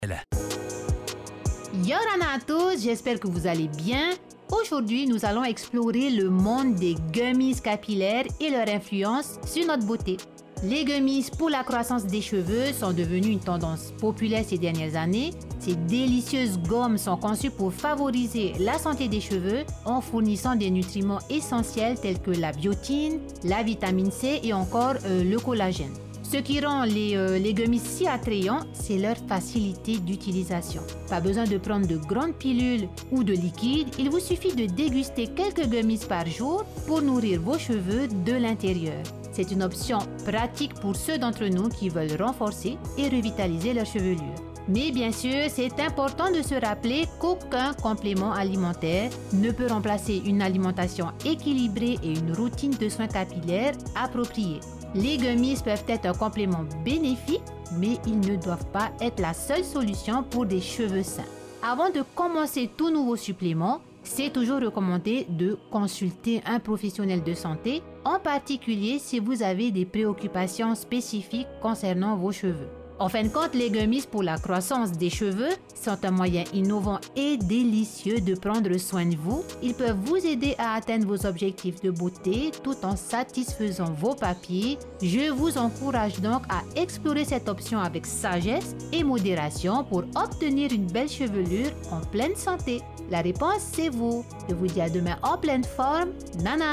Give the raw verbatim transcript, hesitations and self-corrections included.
Yorana à tous, j'espère que vous allez bien. Aujourd'hui, nous allons explorer le monde des gummies capillaires et leur influence sur notre beauté. Les gummies pour la croissance des cheveux sont devenues une tendance populaire ces dernières années. Ces délicieuses gommes sont conçues pour favoriser la santé des cheveux en fournissant des nutriments essentiels tels que la biotine, la vitamine C et encore euh, le collagène. Ce qui rend les, euh, les gummies si attrayants, c'est leur facilité d'utilisation. Pas besoin de prendre de grandes pilules ou de liquide, il vous suffit de déguster quelques gummies par jour pour nourrir vos cheveux de l'intérieur. C'est une option pratique pour ceux d'entre nous qui veulent renforcer et revitaliser leur chevelure. Mais bien sûr, c'est important de se rappeler qu'aucun complément alimentaire ne peut remplacer une alimentation équilibrée et une routine de soins capillaires appropriée. Les gummies peuvent être un complément bénéfique, mais ils ne doivent pas être la seule solution pour des cheveux sains. Avant de commencer tout nouveau supplément, c'est toujours recommandé de consulter un professionnel de santé, en particulier si vous avez des préoccupations spécifiques concernant vos cheveux. En fin de compte, les gummies pour la croissance des cheveux sont un moyen innovant et délicieux de prendre soin de vous. Ils peuvent vous aider à atteindre vos objectifs de beauté tout en satisfaisant vos papilles. Je vous encourage donc à explorer cette option avec sagesse et modération pour obtenir une belle chevelure en pleine santé. La réponse, c'est vous. Je vous dis à demain en pleine forme. Nana!